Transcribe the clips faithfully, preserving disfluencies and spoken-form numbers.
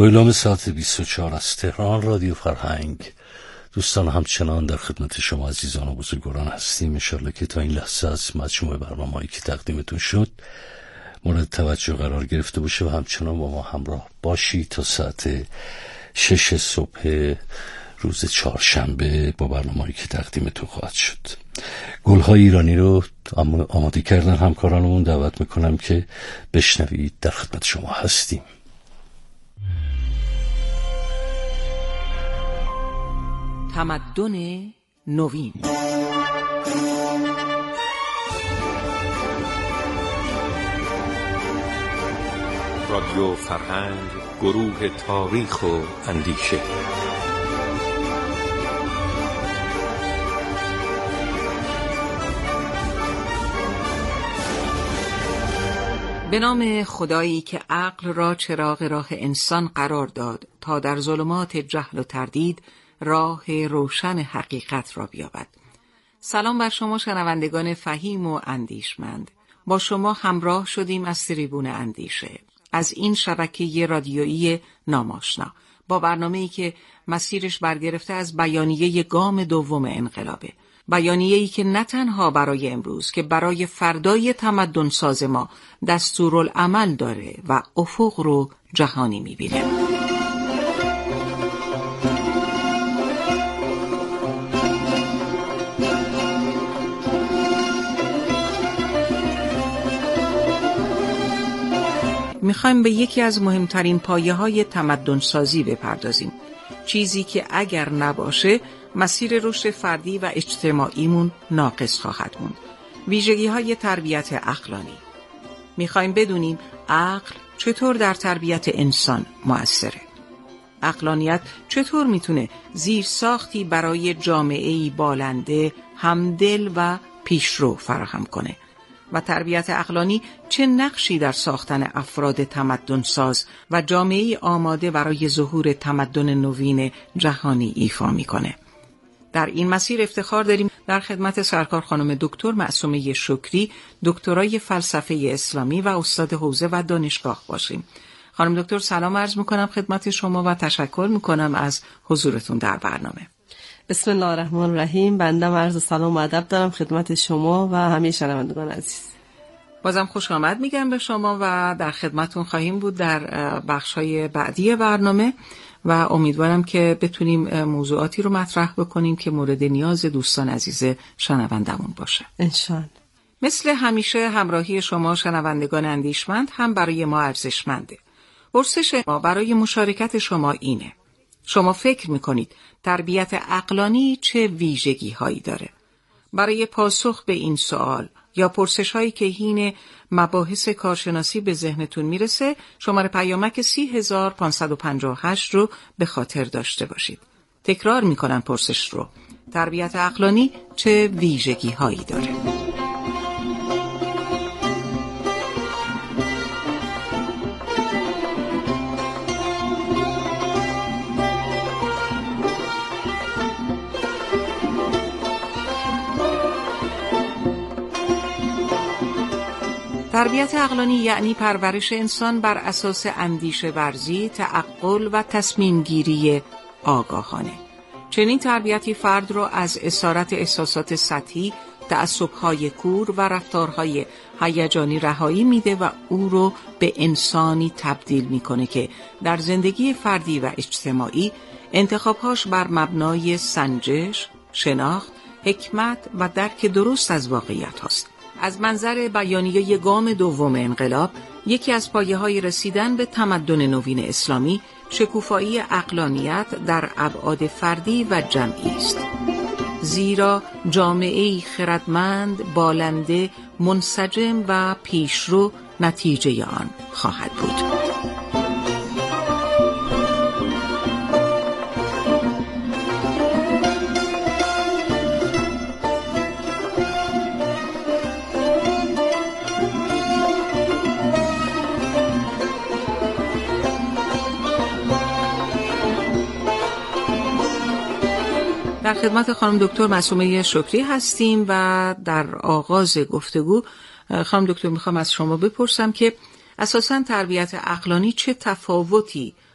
با اعلام ساعت بیست و چهار از تهران رادیو فرهنگ دوستان همچنان در خدمت شما عزیزان و بزرگواران هستیم. انشالله که تا این لحظه از مجموعه برنامه‌هایی که تقدیمتون شد مورد توجه قرار گرفته باشه و همچنان با ما همراه باشی تا ساعت شش صبح روز چهارشنبه با برنامه‌هایی که تقدیمتون خواهد شد. گل‌های ایرانی رو آماده کردن همکارانمون، دعوت میکنم که بشنوید. در خدمت شما هستیم. تمدن نوین. رادیو فرهنگ، گروه تاریخ و اندیشه. به نام خدایی که عقل را چراغ راه انسان قرار داد تا در ظلمات جهل و تردید راه روشن حقیقت را بیابد. سلام بر شما شنوندگان فهیم و اندیشمند. با شما همراه شدیم از تریبون اندیشه، از این شبکه رادیویی ناماشنا، با برنامه‌ای که مسیرش برگرفته از بیانیه گام دوم انقلابه. بیانیه‌ای که نه تنها برای امروز که برای فردای تمدن ساز ما دستورالعمل داره و افق رو جهانی می‌بینه. میخوایم به یکی از مهمترین پایه‌های تمدن سازی بپردازیم، چیزی که اگر نباشه مسیر رشد فردی و اجتماعیمون ناقص خواهد موند. ویژگی‌های تربیت عقلانی. میخوایم بدونیم عقل چطور در تربیت انسان مؤثره. عقلانیت چطور میتونه زیرساختی برای جامعه‌ای بالنده، همدل و پیشرو فراهم کنه. و تربیت عقلانی چه نقشی در ساختن افراد تمدن ساز و جامعه‌ای آماده برای ظهور تمدن نوین جهانی ایفا میکنه. در این مسیر افتخار داریم در خدمت سرکار خانم دکتر معصومه شکری، دکترای فلسفه اسلامی و استاد حوزه و دانشگاه باشیم. خانم دکتر سلام عرض میکنم خدمت شما و تشکر میکنم از حضورتون در برنامه. بسم الله الرحمن الرحیم. بنده عرض سلام و ادب دارم خدمت شما و همه شنوندگان عزیز. بازم خوش آمد میگم به شما و در خدمتون خواهیم بود در بخش‌های بعدی برنامه و امیدوارم که بتونیم موضوعاتی رو مطرح بکنیم که مورد نیاز دوستان عزیز شنوندمون باشه انشالله. مثل همیشه همراهی شما شنوندگان اندیشمند هم برای ما ارزشمنده. پرسش ما برای مشارکت شما اینه: شما فکر میکنید تربیت عقلانی چه ویژگی هایی داره؟ برای پاسخ به این سوال یا پرسش هایی که حین مباحث کارشناسی به ذهنتون میرسه، شماره پیامک سی هزار پانصد و پنجاه و هشت رو به خاطر داشته باشید. تکرار میکنم پرسش رو: تربیت عقلانی چه ویژگی هایی داره؟ تربیت عقلانی یعنی پرورش انسان بر اساس اندیشه ورزی، تعقل و تصمیم گیری آگاهانه. چنین تربیتی فرد را از اسارت احساسات سطحی، تعصب‌های کور و رفتارهای هیجانی رهایی میده و او رو به انسانی تبدیل میکنه که در زندگی فردی و اجتماعی انتخابهاش بر مبنای سنجش، شناخت، حکمت و درک درست از واقعیت هاست. از منظر بیانیه گام دوم انقلاب، یکی از پایه‌های رسیدن به تمدن نوین اسلامی شکوفایی عقلانیت در ابعاد فردی و جمعی است. زیرا جامعه‌ای خردمند، بالنده، منسجم و پیشرو نتیجه آن خواهد بود. در خدمت خانم دکتر معصومه شکری هستیم و در آغاز گفتگو خانم دکتر میخوام از شما بپرسم که اساساً تربیت عقلانی چه تفاوتی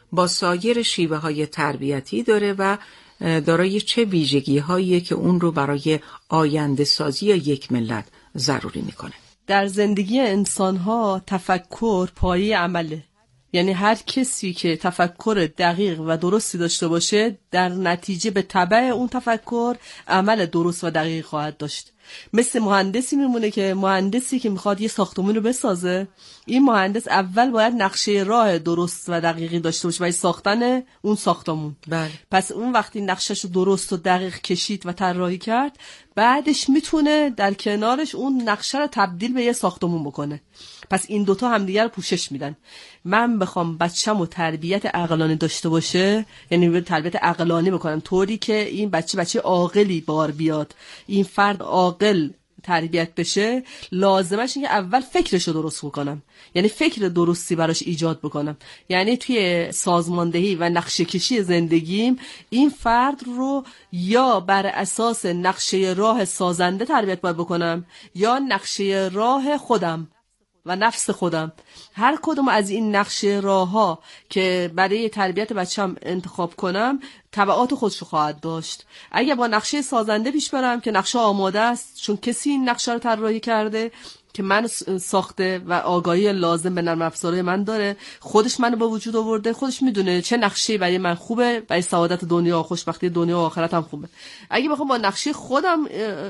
با سایر شیوه های تربیتی داره و دارای چه ویژگی هایی که اون رو برای آینده سازی یک ملت ضروری میکنه. در زندگی انسان ها تفکر پایه عمله. یعنی هر کسی که تفکر دقیق و درستی داشته باشه در نتیجه به تبع اون تفکر عمل درست و دقیق خواهد داشت. مثل مهندسی میمونه که مهندسی که میخواد یه ساختمون رو بسازه، این مهندس اول باید نقشه راه درست و دقیقی داشته باشه برای ساختن اون ساختمون. بله. پس اون وقتی نقشش رو درست و دقیق کشید و طراحی کرد، بعدش میتونه در کنارش اون نقشه رو تبدیل به یه ساختمون بکنه. پس این دوتا همدیگر رو پوشش میدن. من بخوام بچه‌مو تربیت عقلانی داشته باشه، یعنی تربیت عقلانی بکنم طوری که این بچه بچه عاقلی بار بیاد، این فرد عاقل تربیت بشه، لازمش اینه که اول فکرشو درست بکنم، یعنی فکر درستی براش ایجاد بکنم. یعنی توی سازماندهی و نقشه کشی زندگیم این فرد رو یا بر اساس نقشه راه سازنده تربیت باید بکنم یا نقشه راه خودم و نفس خودم. هر کدوم از این نقشه راه ها که برای تربیت بچه‌م انتخاب کنم تبعات خودشو خواهد داشت. اگه با نقشه سازنده پیش برم که نقشه آماده است، چون کسی این نقشه رو طراحی کرده که من ساخته و آگاهی لازم به نرم افزارهای من داره، خودش منو به وجود آورده، خودش میدونه چه نقشه‌ای برای من خوبه، برای سعادت دنیا و خوشبختی دنیا و آخرت هم خوبه. اگه بخوام با نقشه خودم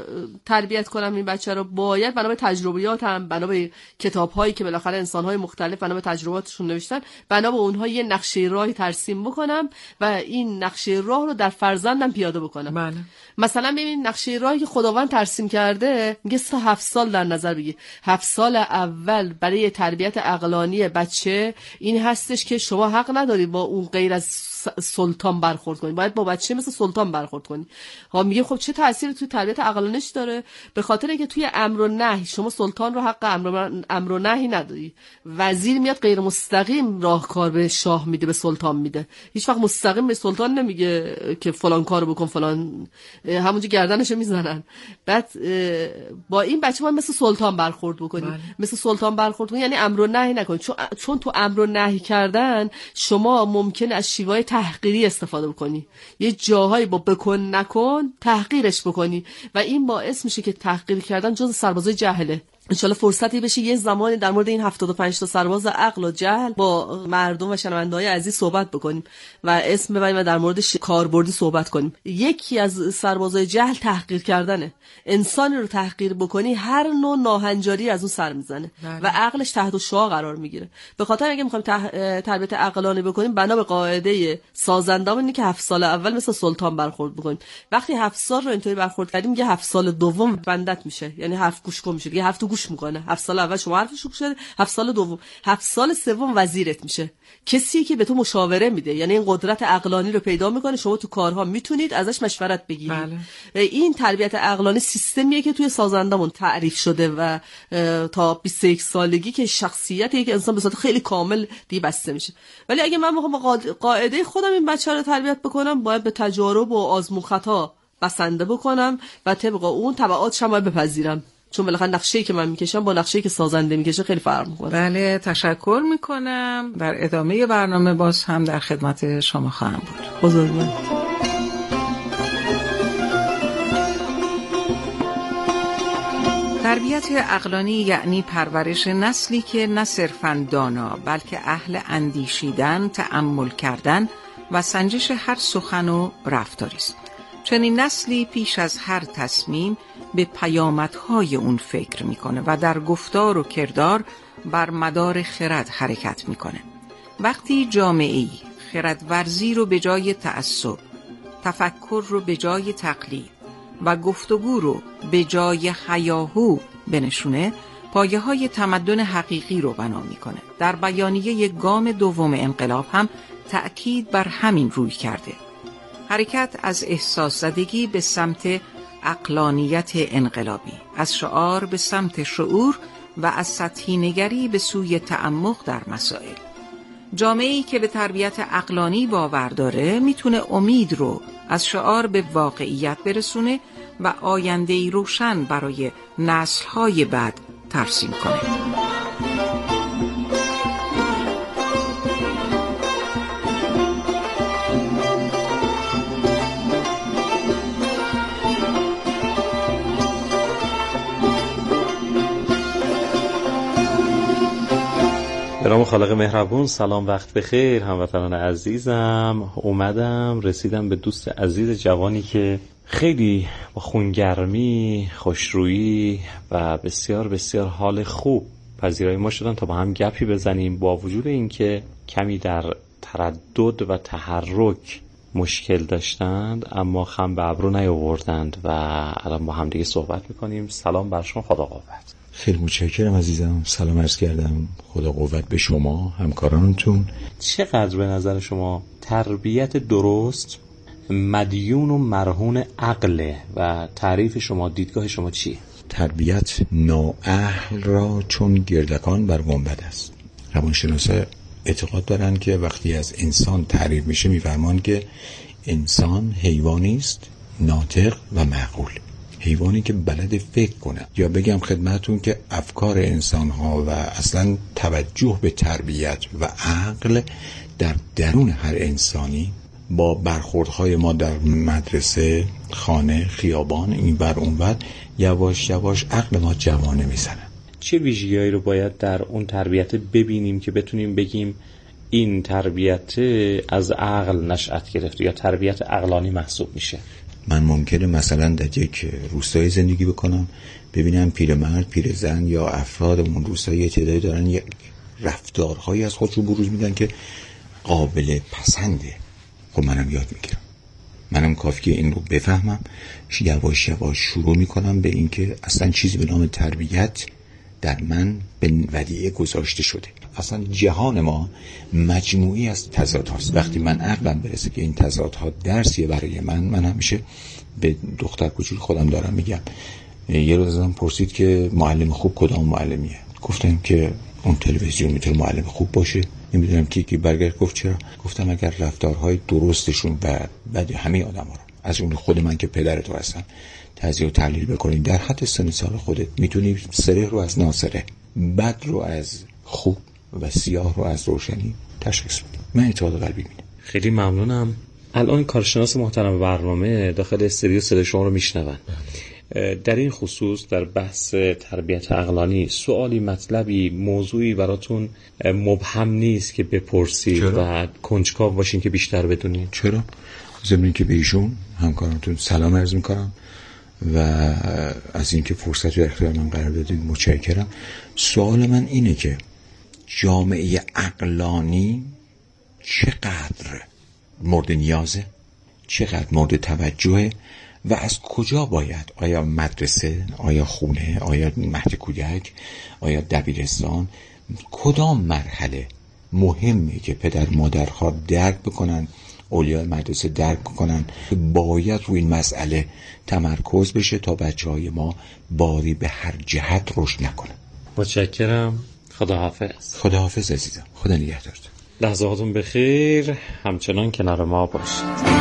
تربیت کنم این بچه رو، باید بنا به تجربیاتم، بنا به کتاب‌هایی که بالاخره انسان‌های مختلف بنا به تجرباتشون نوشتن، بنا به اونها یه نقشه راهی ترسیم بکنم و این نقشه راه رو در فرزندم پیاده بکنم. بله. مثلا ببین نقشه راهی که خداوند ترسیم کرده میگه تا هفت سال در نظر بگیر. هفت سال اول برای تربیت عقلانی بچه این هستش که شما حق ندارید با اون غیر از سلطان برخورد کنید، باید با بچه مثل سلطان برخورد کنید. ها میگه خب چه تأثیری توی تربیت عقلانیش داره؟ به خاطر اینکه توی امر و نهی شما سلطان رو حق امر امر و نهی نداری. وزیر میاد غیر مستقیم راهکار به شاه میده، به سلطان میده، هیچ وقت مستقیم به سلطان نمیگه که فلان کارو بکن، فلان همونجا گردنشو میزنن. بعد با این بچه ما مثل سلطان برخورد بکنید. بله. مثل سلطان برخورد کنید یعنی امر و نهی نکنید، چون چون تو امر و نهی کردن شما ممکنه از شیوه تحقیری استفاده بکنی، یه جاهایی با بکن نکن تحقیرش بکنی و این باعث میشه که تحقیر کردن جز سربازای جهله. انشالله فرصتی بشه یه زمانی در مورد این هفتاد و پنج تا سرباز عقل و جهل با مردم و شنونده‌های عزیز صحبت بکنیم و اسم ببریم و در مورد کاربردی صحبت کنیم. یکی از سربازای جهل تحقیر کردنه. انسانی رو تحقیر بکنی هر نوع ناهنجاری از اون سر میزنه و عقلش تحت الشعاع قرار میگیره. به خاطر اگه میخوایم تح... تربیت عقلانی بکنیم، بنا به قاعده سازنده‌مون اینه که هفت سال اول مثل سلطان برخورد بکنیم. وقتی هفت سال رو اینطوری برخورد کردیم، یه هفت سال دوم بندت میشه، یعنی هفت گوش کن میشه، یه هفت گوش میکنه. هفت سال اول شما حرفش گوش کنید، هفت سال دوم، هفت سال سوم وزیرت میشه، کسی که به تو مشاوره میده، یعنی این قدرت عقلانی رو پیدا میکنه، شما تو کارها میتونید ازش مشورت بگیرید. بله. این تربیت عقلانی سیستمیه که توی سازندمون تعریف شده و تا بیست و یک سالگی که شخصیت یک انسان به صورت خیلی کامل دی بسته میشه. ولی اگه من بخوام قاعده خودم این بچه رو تربیت بکنم، باید به تجارب و آزمون خطا بسنده بکنم و طبق اون تبعاتش هم باید بپذیرم، چون بالاخره نقشه‌ای که من میکشم با نقشه‌ای که سازنده میکشه خیلی فرق میکنه. بله، تشکر میکنم. در ادامه برنامه باز هم در خدمت شما خواهم بود. بزرگوار. تربیت عقلانی یعنی پرورش نسلی که نه صرفاً دانا، بلکه اهل اندیشیدن، تأمل کردن و سنجش هر سخن و رفتاری است. چنین نسلی پیش از هر تصمیم به پیامدهای اون فکر میکنه و در گفتار و کردار بر مدار خرد حرکت میکنه. وقتی جامعه‌ای خردورزی رو به جای تعصب، تفکر رو به جای تقلید و گفتگو رو به جای هیاهو بنشونه، پایه های تمدن حقیقی رو بنا میکنه. در بیانیه گام دوم انقلاب هم تأکید بر همین روی کرده. حرکت از احساس زدگی به سمت عقلانیت انقلابی، از شعار به سمت شعور و از سطحی نگری به سوی تعمق در مسائل. جامعه‌ای که به تربیت عقلانی باور داره میتونه امید رو از شعار به واقعیت برسونه و آینده‌ای روشن برای نسل‌های بعد ترسیم کنه. به نام خالق مهربون. سلام، وقت بخیر هموطنان عزیزم. اومدم رسیدم به دوست عزیز جوانی که خیلی با خونگرمی، خوشرویی و بسیار بسیار حال خوب پذیرای ما شدن تا با هم گپی بزنیم، با وجود اینکه کمی در تردد و تحرک مشکل داشتند اما خم به ابرو نیاوردند و الان با هم دیگه صحبت میکنیم. سلام بر شما، خدا قوت. خیلی متشکرم عزیزم. سلام عرض کردم، خدا قوت به شما همکارانتون. چقدر به نظر شما تربیت درست مدیون و مرهون عقله و تعریف شما، دیدگاه شما چیه؟ تربیت نااهل را چون گردکان بر گنبد است. روانشناسا اعتقاد دارن که وقتی از انسان تعریف میشه میفهمن که انسان حیوانی است ناطق و معقول، حیوانی که بلد فکر کنه. یا بگم خدمتون که افکار انسان ها و اصلا توجه به تربیت و عقل در درون هر انسانی با برخوردهای ما در مدرسه، خانه، خیابان، این بر اون بر، یواش یواش عقل ما جوانه میزنه. چه ویژگی‌هایی رو باید در اون تربیت ببینیم که بتونیم بگیم این تربیت از عقل نشأت گرفته یا تربیت عقلانی محسوب میشه؟ من ممکنه مثلا در یک روستای زندگی بکنم، ببینم پیرمرد، پیرزن یا افراد اون روستای یه تعدادی دارن یک رفتارهایی از خودشون بروز میدن که قابل پسنده. خب منم یاد میگیرم، منم کافیه این رو بفهمم، یواش یواش شروع میکنم به این که اصلا چیزی به نام تربیت در من به ودیعه گذاشته شده. اصلا جهان ما مجموعی از تضاد هاست. وقتی من عقلم برسه که این تضاد ها درسیه برای من، من همیشه به دختر کوچولو خودم دارم میگم. یه روز ازم پرسید که معلم خوب کدام معلمیه؟ گفتم که اون تلویزیون میتونه معلم خوب باشه. نمیدونم کی کی برگشت گفت چرا؟ گفتم اگر رفتارهای درستشون و بعد همه آدما رو، از جمله خود من که پدر تو هستم، تجزیه و تحلیل بکنید در حد سن سال خودت، میتونی سره رو از ناسره، بد رو از خوب و سیاه رو از روشنی تشخیص بدی. من اعتقاد قلبی میدم. خیلی ممنونم. الان کارشناس محترم برنامه داخل استودیو صدای شما رو میشنون. در این خصوص در بحث تربیت عقلانی سوالی، مطلبی، موضوعی براتون مبهم نیست که بپرسید و کنجکاو باشین که بیشتر بدونید؟ چرا؟ ضمن که به ایشون همکارانتون سلام عرض میکنم و از اینکه فرصت رو اختیار من قرار دادید متشکرم. سوال من اینه که جامعه عقلانی چقدر مورد نیازه، چقدر مورد توجهه و از کجا باید، آیا مدرسه، آیا خونه، آیا مهد کودک، آیا دبیرستان، کدام مرحله مهمه که پدر مادرها درک بکنن، اولیاء مدرسه درک کنن، باید روی این مسئله تمرکز بشه تا بچه های ما باری به هر جهت رشد نکنن. متشکرم. خداحافظ. خداحافظ عزیزم. خدا نگهدارت. لحظاتون بخیر. همچنان کنار ما باشید.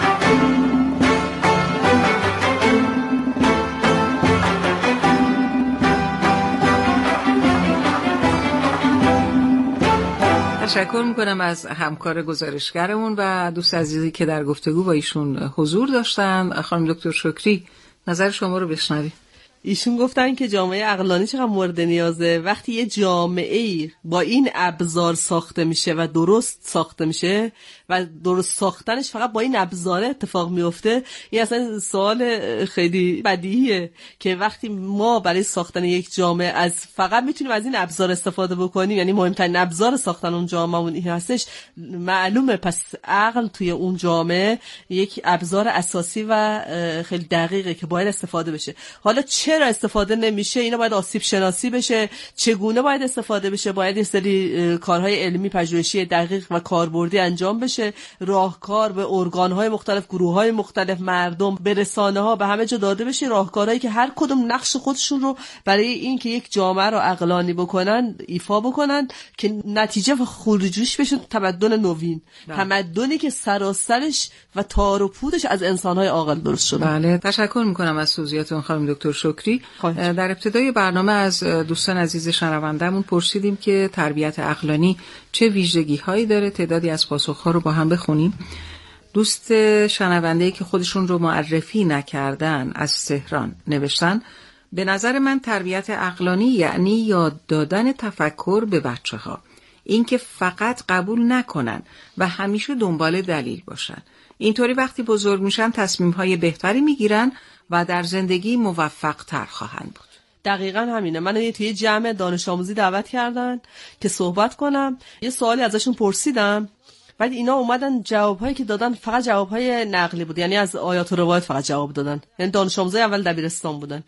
تشکر میکنم از همکار گزارشگرمون و دوست عزیزی که در گفتگو با ایشون حضور داشتن. خانم دکتر شکری، نظر شما رو بشنویم. ایشون گفتن که جامعه عقلانی چقدر مورد نیازه. وقتی یه جامعه با این ابزار ساخته میشه و درست ساخته میشه و درست ساختنش فقط با این ابزار اتفاق میفته، این اصلا سوال خیلی بدیهیه که وقتی ما برای ساختن یک جامعه از فقط میتونیم از این ابزار استفاده بکنیم، یعنی مهمترین ابزار ساختن اون جامعه این هستش، معلومه پس عقل توی اون جامعه یک ابزار اساسی و خیلی دقیقه که باید استفاده بشه. حالا چرا استفاده نمیشه؟ اینا باید آسیب شناسی بشه. چگونه باید استفاده بشه؟ باید یه سری کارهای علمی پژوهشی دقیق و کاربردی انجام بشه. راهکار به ارگان‌های مختلف، گروه‌های مختلف، مردم، به رسانه‌ها، به همه جا داده بشه، راهکارهایی که هر کدوم نقش خودشون رو برای این که یک جامعه رو عقلانی بکنن ایفا بکنن که نتیجه و خروجیش بشه تمدن نوین. بله. تمدنی که سراسرش و تار و پودش از انسان‌های عاقل درست شده. بله، تشکر می‌کنم از توضیحاتتون خانم دکتر شکری. در ابتدای برنامه از دوستان عزیز شنونده‌مون پرسیدیم که تربیت عقلانی چه ویژگی‌هایی داره. تعدادی از پاسخ‌ها رو با هم بخونیم. دوست شنونده‌ای که خودشون رو معرفی نکردن از تهران نوشتن: به نظر من تربیت عقلانی یعنی یاد دادن تفکر به بچه‌ها. اینکه فقط قبول نکنن و همیشه دنبال دلیل باشن. اینطوری وقتی بزرگ میشن تصمیم‌های بهتری میگیرن و در زندگی موفق‌تر خواهند بود. دقیقاً همینه. من یه توی جمع دانش آموزی دعوت کردن که صحبت کنم. یه سوالی ازشون پرسیدم. بعد اینا اومدن جوابهایی که دادن فقط جوابهای نقلی بود، یعنی از آیات و روایات فقط جواب دادن. یعنی دانش آموزای اول دبیرستان بودن.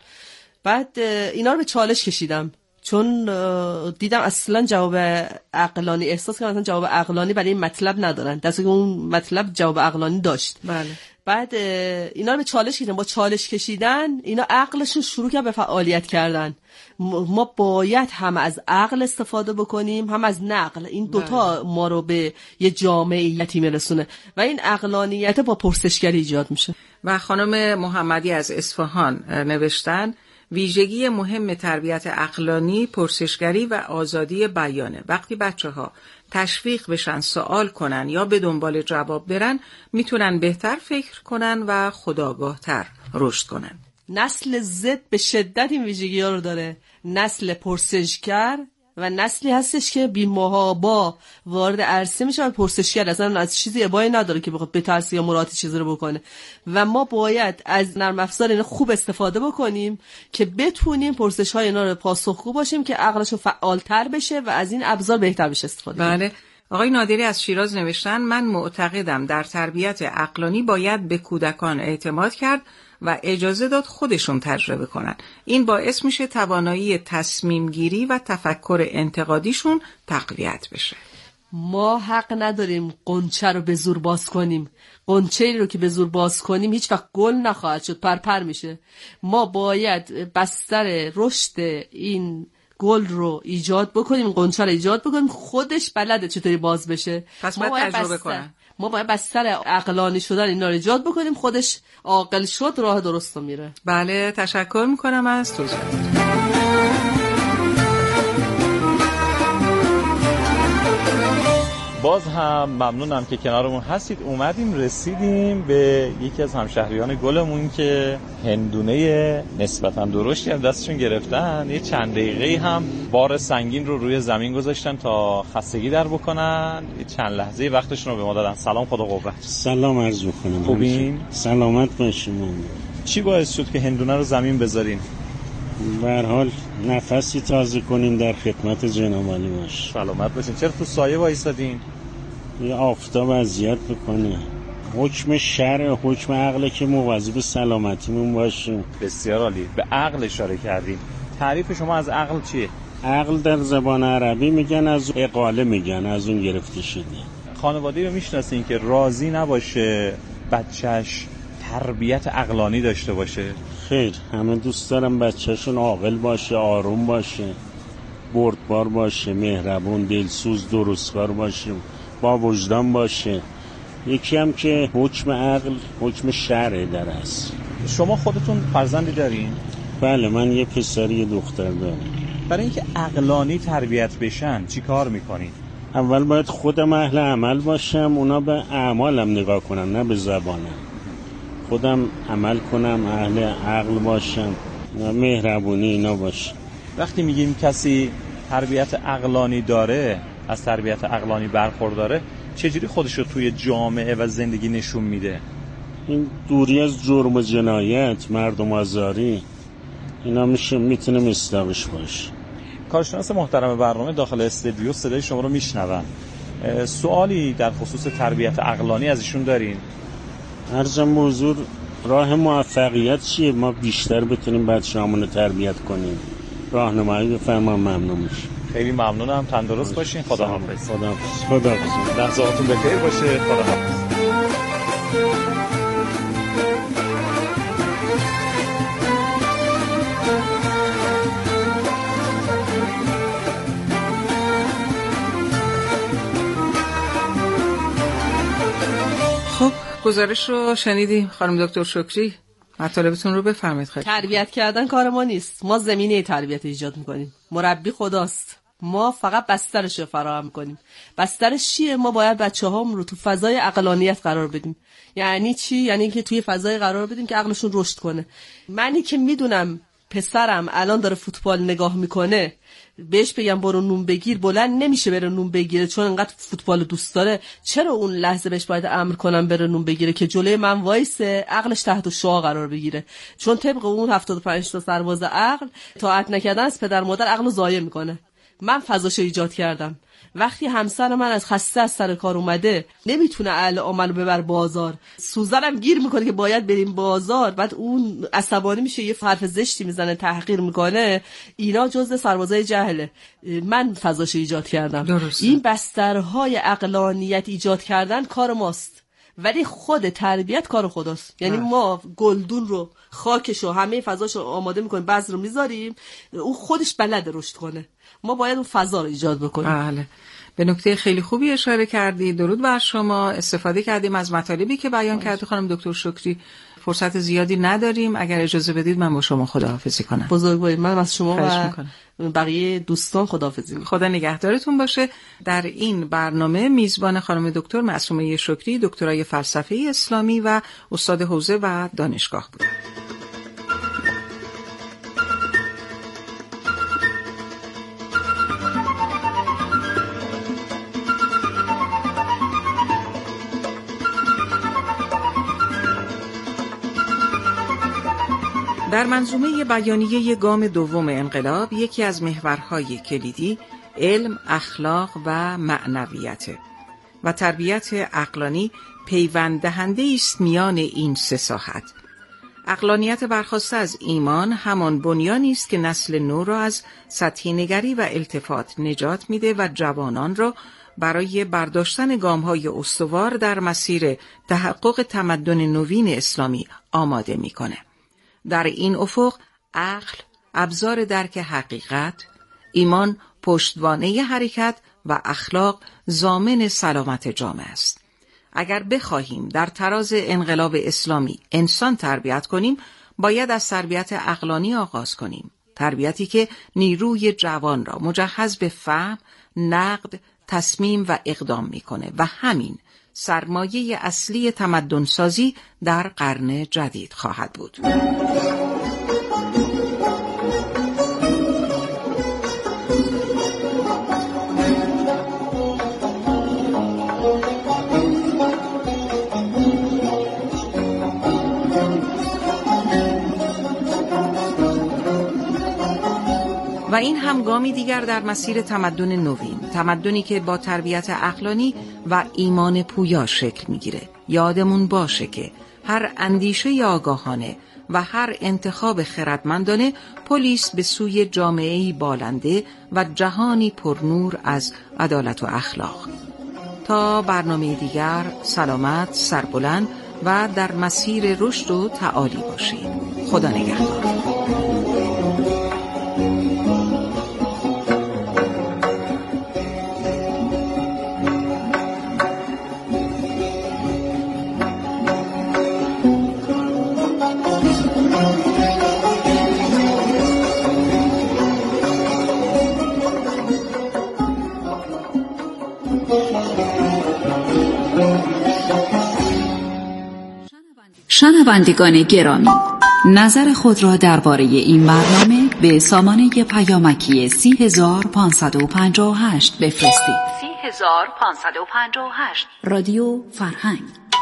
بعد اینا رو به چالش کشیدم، چون دیدم اصلا جواب عقلانی، احساس کردم جواب عقلانی برای این مطلب ندارن، در حالی که اون مطلب جواب عقلانی داشت. بله. بعد اینا رو به چالش کشیدن. با چالش کشیدن اینا عقلشون شروع کرد به فعالیت کردن. ما باید هم از عقل استفاده بکنیم هم از نقل. این دوتا ما رو به یه جامعیتی میرسونه و این عقلانیت با پرسشگری ایجاد میشه. و خانم محمدی از اصفهان نوشتن ویژگی مهم تربیت عقلانی پرسشگری و آزادی بیانه. وقتی بچه ها تشویق بشن سوال کنن یا به دنبال جواب برن میتونن بهتر فکر کنن و خودآگاه‌تر رشد کنن. نسل زد به شدت این ویژگی ها رو داره. نسل پرسشگر و نسلی هستش که بی محابا وارد عرصه میشه و پرسشگر اصلا از چیزی ابایی نداره که بخواد بترسه یا مراد چیزی رو بکنه. و ما باید از نرم افزار اینا خوب استفاده بکنیم که بتونیم پرسش های اینا رو پاسخگو باشیم که عقلشون فعالتر بشه و از این ابزار بهتر بشه استفاده کنیم. بله. آقای نادری از شیراز نوشتن من معتقدم در تربیت عقلانی باید به کودکان اعتماد کرد و اجازه داد خودشون تجربه کنن. این باعث میشه توانایی تصمیم گیری و تفکر انتقادیشون تقویت بشه. ما حق نداریم قنچه رو به زور باز کنیم. قنچه رو که به زور باز کنیم هیچ وقت گل نخواهد شد، پرپر میشه. ما باید بستر رشد این گل رو ایجاد بکنیم، قنچه رو ایجاد بکنیم، خودش بلده چطوری باز بشه. پس ما باید تجربه کنیم. ما باید بستر عقلانی شدن اینا رو ایجاد بکنیم، خودش عاقل شد راه درست رو میره. بله، تشکر میکنم از توضیحات. باز هم ممنونم که کنارمون هستید. اومدیم رسیدیم به یکی از همشهریان گلمون که هندونه نسبتاً درشتی از دستشون گرفتن. یه چند دقیقه هم بار سنگین رو روی زمین گذاشتن تا خستگی در بکنن. یه چند لحظه وقتشون رو به ما دادن. سلام، خدا قوت. سلام عرض می‌کنم. خوبین؟ سلامت باشیم. چی باعث شد که هندونه رو زمین بذارین؟ به هر حال نفسی تازه کنین، در خدمت جناب عالی باش. سلامت باشین. چرا تو سایه وایسادین؟ یه آفتاب اذیت بکنه. حکم شرع، حکم عقل که مواظب سلامتیمون باشیم. بسیار عالی. به عقل اشاره کردین. تعریف شما از عقل چیه؟ عقل در زبان عربی میگن از اقاله، میگن از اون گرفته شده. خانواده‌ای رو میشناسین که راضی نباشه بچهش تربیت عقلانی داشته باشه؟ خیر، همه دوست دارن بچهشون عاقل باشه، آروم باشه، بردبار باشه، مهربون، دلسوز، درستکار باشه، با وجدان باشه. یکی هم که حکم عقل، حکم شرع در است. شما خودتون فرزندی دارین؟ بله، من یه پسر یه دختر دارم. برای اینکه عقلانی تربیت بشن چی کار میکنین؟ اول باید خودم اهل عمل باشم، اونا به اعمالم نگاه کنن نه به زبانم. خودم عمل کنم، اهل عقل باشم و مهربونی اینا باشم. وقتی میگیم کسی تربیت عقلانی داره، از تربیت عقلانی برخورداره، چجوری خودش رو توی جامعه و زندگی نشون میده؟ این دوری از جرم و جنایت، مردم آزاری، اینا میشه میتونه مصداقش باشه. کارشناس محترم برنامه داخل استودیو صدای شما رو میشنون. سوالی در خصوص تربیت عقلانی از ایشون دارین؟ ارزم موضوع راه موفقیت چیه؟ ما بیشتر بتونیم بچه‌هامون رو تربیت کنیم. راهنمایی بفرمایید، ممنون میشم. خیلی ممنونم. تندرست باشین. خداحافظ. خداحافظ. خداحافظ. لحظاتون بخیر باشه. خداحافظ. خب، گزارش رو شنیدیم. خانم دکتر شکری، مطالبتون رو بفرمایید. خیلی تربیت کردن کار ما نیست. ما زمینه تربیت ایجاد میکنیم. مربی خداست. ما فقط بسترش رو فراهم میکنیم. بسترش چیه؟ ما باید بچه‌هام رو تو فضای عقلانیت قرار بدیم. یعنی چی؟ یعنی که توی فضای قرار بدیم که عقلشون رشد کنه. منی که میدونم پسرم الان داره فوتبال نگاه میکنه، بهش بگم برو نون بگیر، بلند نمیشه بره نون بگیره چون انقدر فوتبال دوست داره. چرا اون لحظه بهش باید امر کنم بره نون بگیره که جلوی من وایسه عقلش تحت شعاع قرار بگیره؟ چون طبق اون هفتاد و پنج تا سرباز عقل، طاعت نکردن از پدر مادر عقلو ضایع میکنه. من فضاشو ایجاد کردم. وقتی همسر من از خسته از سر کار اومده نمیتونه اهل عملو ببر بازار، سوزنم گیر میکنه که باید بریم بازار، بعد اون عصبانی میشه، یه حرف زشتی میزنه، تحقیر میکنه، اینا جزء سربازای جهله. من فضاشو ایجاد کردم. درسته. این بسترهای عقلانیت ایجاد کردن کار ماست، ولی خود تربیت کار خداست. یعنی ما گلدون رو، خاکش رو، همه فضاشو آماده میکنیم، بذر رو میذاریم، اون خودش بلده رشد کنه. ما باید اون فضا رو ایجاد بکنیم. بله. به نکته خیلی خوبی اشاره کردی. درود بر شما. استفاده کردیم از مطالبی که بیان کرده خانم دکتر شکری. فرصت زیادی نداریم، اگر اجازه بدید من با شما خداحافظی کنم. بزرگوارید، من از شما و بقیه دوستان خداحافظی میکنم. خدا نگهدارتون باشه. در این برنامه میزبان خانم دکتر معصومه شکری، دکترای فلسفه اسلامی و استاد حوزه و دانشگاه بود. در منظومه بیانیه گام دوم انقلاب یکی از محورهای کلیدی علم، اخلاق و معنویت و تربیت عقلانی پیوند دهنده است میان این سه ساحت. عقلانیت برخواسته از ایمان همان بنیانی است که نسل نو را از سطحی نگری و التفات نجات میده و جوانان را برای برداشتن گام‌های استوار در مسیر تحقق تمدن نوین اسلامی آماده میکنه. در این افق عقل ابزار درک حقیقت، ایمان پشتوانه حرکت و اخلاق ضامن سلامت جامعه است. اگر بخواهیم در تراز انقلاب اسلامی انسان تربیت کنیم، باید از تربیت عقلانی آغاز کنیم. تربیتی که نیروی جوان را مجهز به فهم، نقد، تصمیم و اقدام میکنه و همین سرمایه اصلی تمدن سازی در قرن جدید خواهد بود. و این هم گامی دیگر در مسیر تمدن نوین، تمدنی که با تربیت عقلانی و ایمان پویا شکل میگیره. یادمون باشه که هر اندیشه آگاهانه و هر انتخاب خردمندانه پلیس به سوی جامعه‌ای بالنده و جهانی پرنور از عدالت و اخلاق. تا برنامه دیگر سلامت، سربلند و در مسیر رشد و تعالی باشید. خدا نگهدار. شنوندگان گرامی، نظر خود را درباره این برنامه به سامانه پیامکی سی هزار پانصد و پنجاه و هشت بفرستید. سی هزار پانصد و پنجاه و هشت رادیو فرهنگ.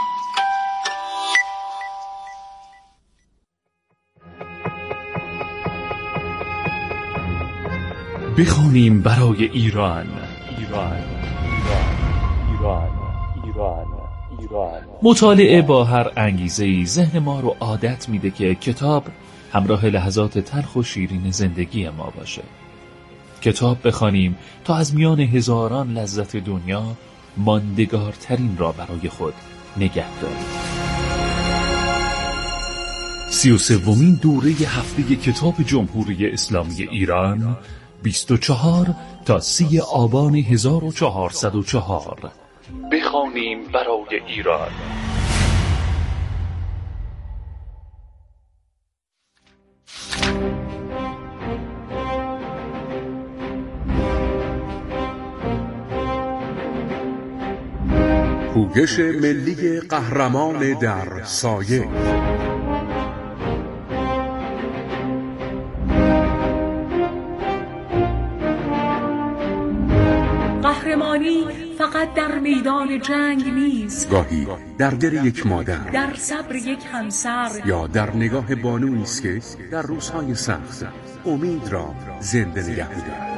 بخوانیم برای ایران. ایران ایران ایران ایران. مطالعه با هر انگیزه‌ای ذهن ما رو عادت میده که کتاب همراه لحظات تلخ و شیرین زندگی ما باشه. کتاب بخوانیم تا از میان هزاران لذت دنیا ماندگارترین را برای خود نگه داریم. سی و سومین دوره هفته کتاب جمهوری اسلامی ایران، بیست و چهار تا سی آبان هزار و چهارصد و چهار. بخوانیم برای ایران. پوگش ملی قهرمان در سایه. میدان جنگ نیز، گاهی در دل یک مادر، در صبر یک همسر، یا در نگاه بانویی است که در روزهای سخت امید را زنده نگه می‌دارد.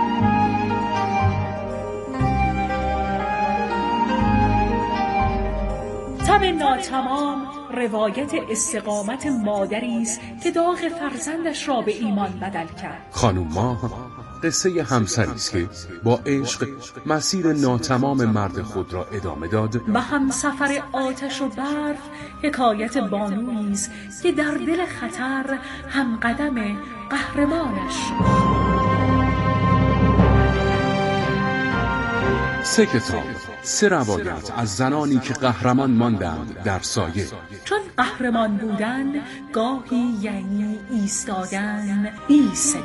تب ناتمام روایت استقامت مادری است که داغ فرزندش را به ایمان بدل کرد. خانم ماه قصه همسری است که با عشق مسیر ناتمام مرد خود را ادامه داد و همسفر آتش و برف حکایت بانویی است که در دل خطر هم قدم قهرمانش. سه کتاب، سه روایت از زنانی که قهرمان ماندند در سایه. چون قهرمان بودن گاهی یعنی ایستادن بی صدا.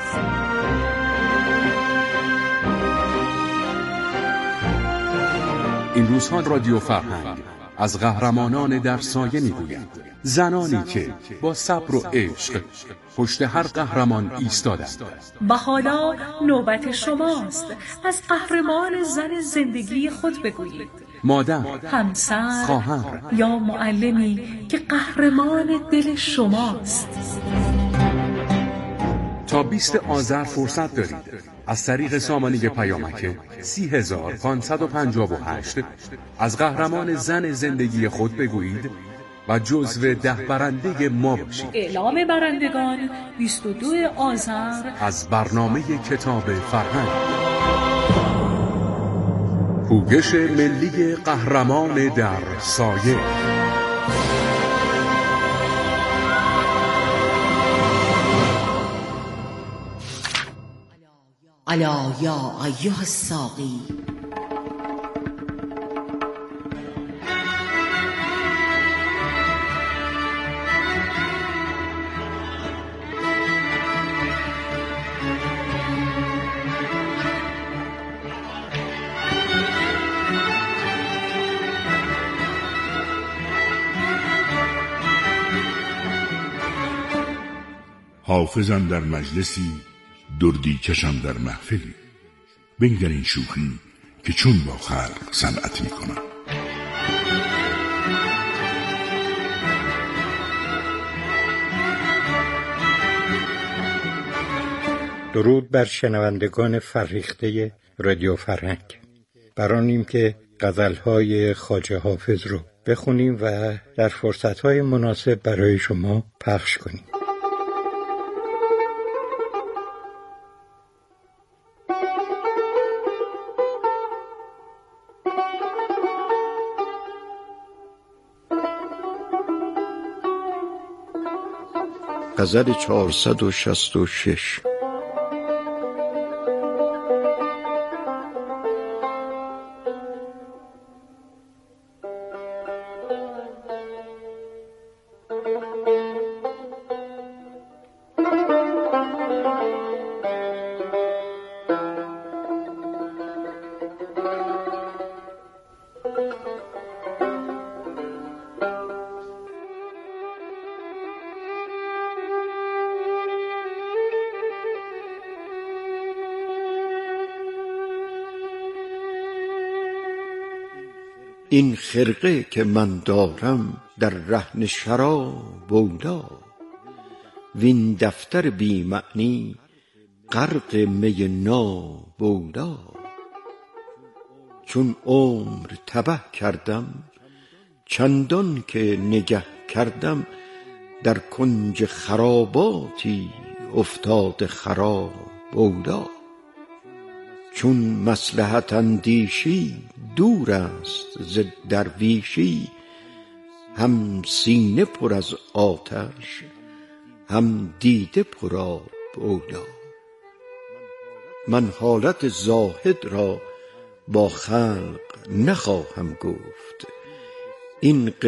این روزها رادیو فرهنگ از قهرمانان در سایه میگوید. زنانی که با صبر و عشق پشت هر قهرمان ایستادند. و حالا نوبت شماست از قهرمان زن زندگی خود بگویید. مادر، همسر، خواهر یا معلمی که قهرمان دل شماست. تا بیست آذر فرصت دارید از طریق سامانه پیامک سی هزار پانصد و پنجاه و هشت از قهرمان زن زندگی خود بگویید و جزو ده برنده ما باشید. اعلام برندگان بیست و دو آذر از برنامه کتاب فرهنگ. پوگش ملی قهرمان در سایه. الا یا ایها الساقی. حافظم در مجلسی، دردی کشم در محفلی. بنگر این شوخی که چون با خلق صنعت می کنم. درود بر شنوندگان فرهیخته رادیو فرهنگ. برانیم که غزلهای خواجه حافظ رو بخونیم و در فرصتهای مناسب برای شما پخش کنیم. غزل چهارصد و شصت و شش. این خرقه که من دارم در رهن شراب اولی، وین دفتر بی معنی غرق می ناب اولی. چون عمر تبه کردم چندان که نگه کردم، در کنج خراباتی افتاد خراب اولی. چون مصلحت اندیشی دور است ز درویشی، هم سینه پر از آتش هم دیده پر آب اولی. من حالت زاهد را با خلق نخواهم گفت، این